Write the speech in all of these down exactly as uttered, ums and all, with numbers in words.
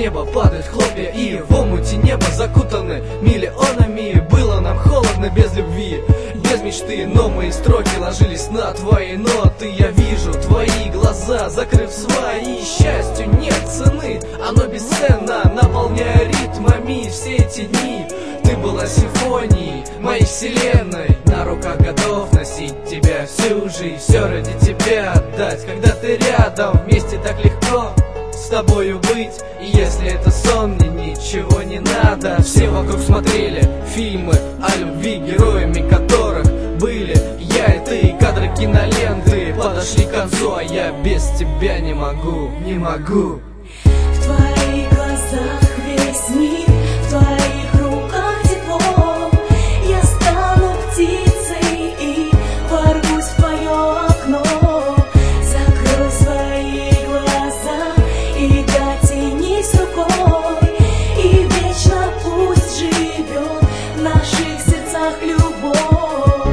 неба падают хлопья, и в омуте неба закутаны миллионами. Было нам холодно без любви, без мечты, но мои строки ложились на твои ноты. Я вижу твои глаза, закрыв свои, счастью нет цены, оно бесценно, наполняя ритмами все эти дни. Ты была симфонией моей вселенной, на руках готов носить тебя всю жизнь, все ради тебя отдать. Когда ты рядом, вместе так легко с тобою быть. И если это сон, мне ничего не надо. Все вокруг смотрели фильмы о любви, героями которых были я и ты. Кадры киноленты подошли к концу, а я без тебя не могу, не могу. В твоих глазах весь мир, в твоих руках тепло. Я стану птицей и ворвусь в твое окно. Закрой свои глаза и дотянись рукой, и вечно пусть живет в наших сердцах любовь.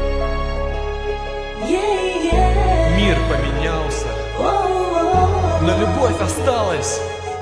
Yeah, yeah. Мир поменялся, Oh, но любовь осталась.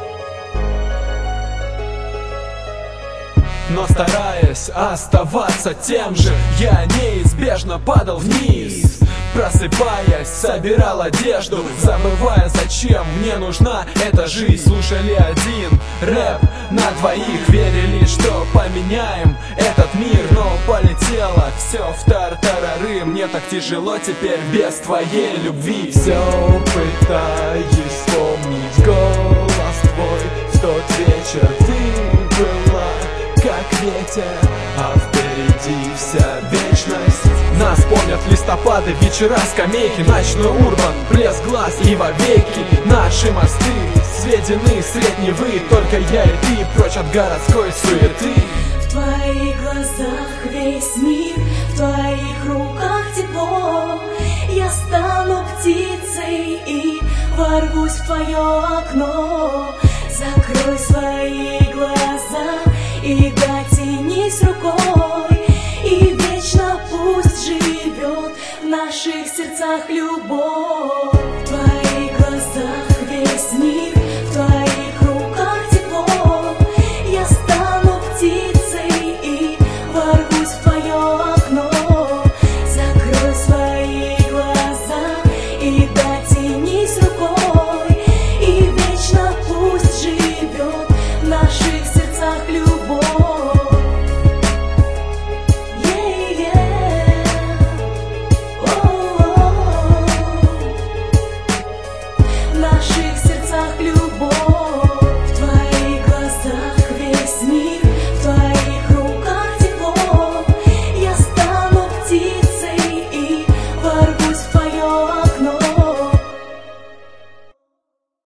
Но стараясь оставаться тем же, я неизбежно падал вниз. Просыпаясь, собирал одежду, забывая, зачем мне нужна эта жизнь. Слушали один рэп на двоих, верили, что поменяем этот мир. Но полетело все в тартарары, мне так тяжело теперь без твоей любви. Все пытаюсь вспомнить голос твой, в тот вечер ты была как ветер, а впереди вся вечность. Нас помнят листопады, вечера, скамейки, ночной урбан, блеск глаз и вовеки. Наши мосты сведены средь Невы, только я и ты прочь от городской суеты. в твоих глазах весь мир, в твоих руках тепло. Я стану птицей и ворвусь в твое окно. Закрой свои глаза и дотянись рукой, и вечно пусть живет в наших сердцах любовь.